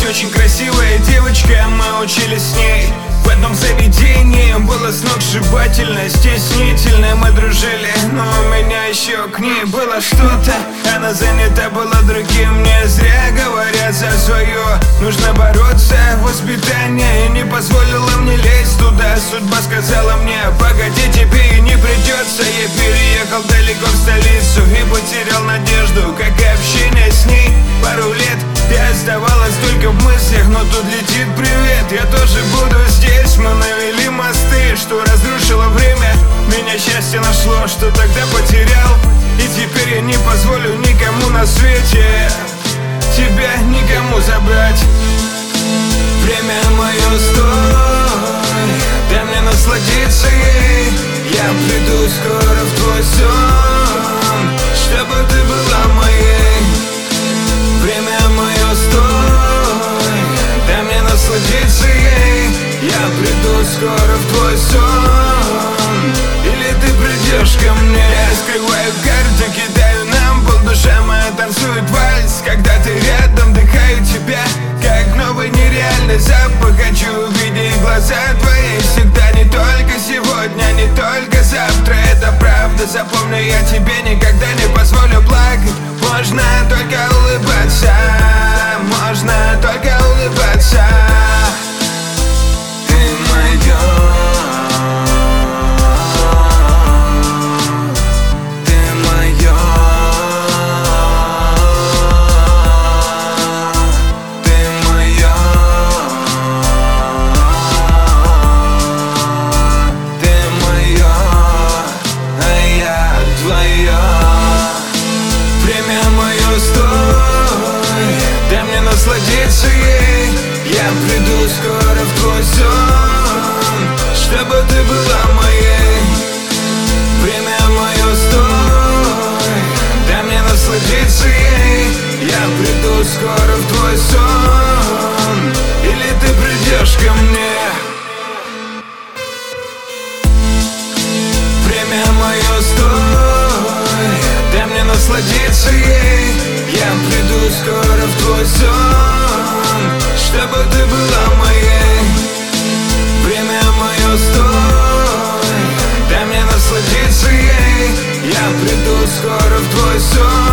очень красивая девочка, мы учились с ней в одном заведении. Было сногсшибательно, стеснительно, мы дружили, но у меня еще к ней было что-то. Она занята была другим, не зря говорят за свое. Нужно бороться, воспитание не позволило мне лезть туда. Судьба сказала мне: погоди, тебе и не придется. Я переехал далеко в столицу и потерял надежду, как и общение с ней. Пару лет ты оставалась только в мыслях, но тут летит привет. Я тоже буду здесь, мы навели мосты, что разрушило время. Меня счастье нашло, что тогда потерял, и теперь я не позволю никому на свете тебя никому забрать. Время мое, стой, дай мне насладиться ей. Я приду скоро в твой сон, чтобы ты была моей. Время мое, стой, дай мне насладиться ей. Я приду скоро в твой сон, или ты придешь ко мне. Я скрываю карты, кидаю нам пол, душа моя танцует вальс. Когда ты рядом, дыхаю тебя, как новый нереальный запах. Хочу увидеть глаза твои всегда, не только сегодня, не только завтра. Это правда, запомню, я тебе никогда не позволю плакать. Можно только улыбаться, можно только улыбаться. Ты моя, ты моя, ты моя, ты моя, а я твоя. Время мое, стой, дай мне насладиться ей. Я приду скоро в твой сон, чтобы ты была моей. Время мое, стой, дай мне насладиться ей. Я приду скоро в твой сон, или ты придешь ко мне. Время мое, стой, дай мне насладиться ей. Я приду скоро в твой сон, чтобы ты была моей. Время мое, стой, дай мне насладиться ей. Я приду скоро в твой сон.